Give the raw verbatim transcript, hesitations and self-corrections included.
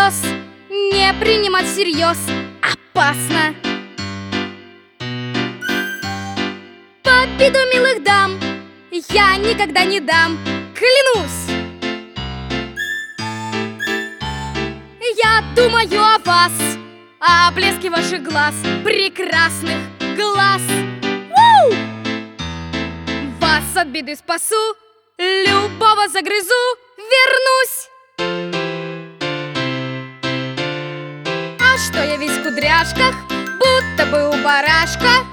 слез не принимать всерьез опасно. Победу милых дам я никогда не дам, клянусь. Я думаю о вас, о блеске ваших глаз, прекрасных глаз. У! Вас от беды спасу, любого загрызу, вернусь. А что я весь в кудряшках, будто бы у барашка?